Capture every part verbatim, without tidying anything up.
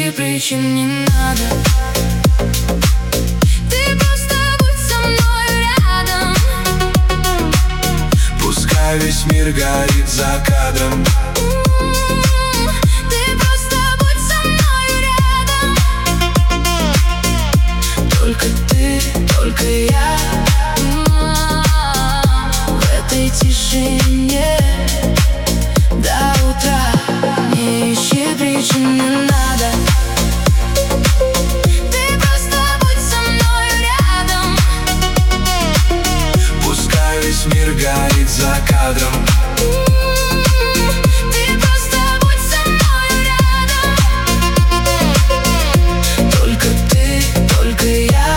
ищи причин, не надо. Ты просто будь со мною рядом. Пускай весь мир горит за кадром. Ты просто будь со мною рядом. Только ты, только я. В этой тишине до утра. Не ищи причин, не надо. Ты просто будь со мною рядом. Пускай весь мир горит за кадром. Ты просто будь со мною рядом. Только ты, только я.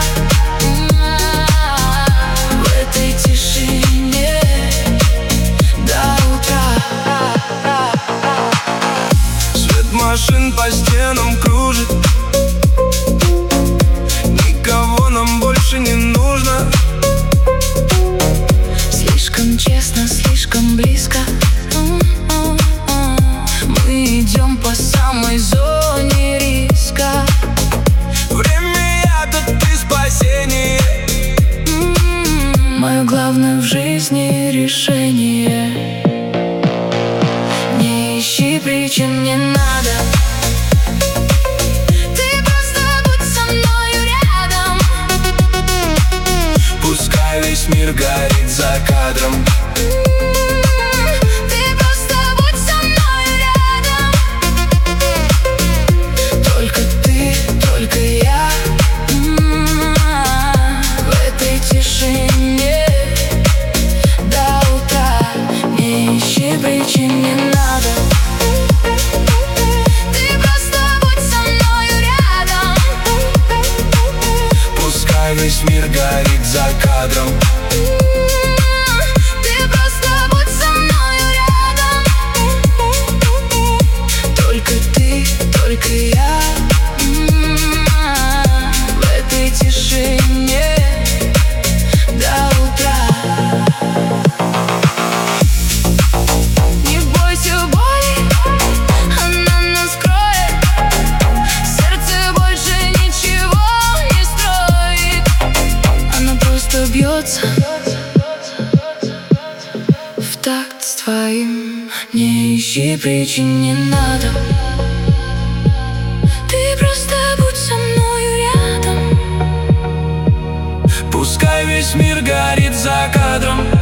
В этой тишине до утра. Свет машин по стенам кружит. Никого нам больше не нужно. Слишком честно, слишком близко. Мы идем по самой зоне риска. Время яда, ты спасение. Мое главное в жизни решение. Не ищи причин, не надо. Ты просто будь со мною рядом. Пускай весь мир горит за кадром. Ты просто будь со мною рядом. Только ты, только я. В этой тишине до утра. Не ищи причин, не надо. Ты просто будь со мною рядом. Пускай весь мир горит за кадром. Ты просто будь со мною рядом. Только ты, только я. В этой тишине до утра. Не бойся боли, она нас кроет. Сердце больше ничего не строит. Оно просто бьется в такт с твоим. Не ищи причин, не надо. Ты просто будь со мною рядом. Пускай весь мир горит за кадром.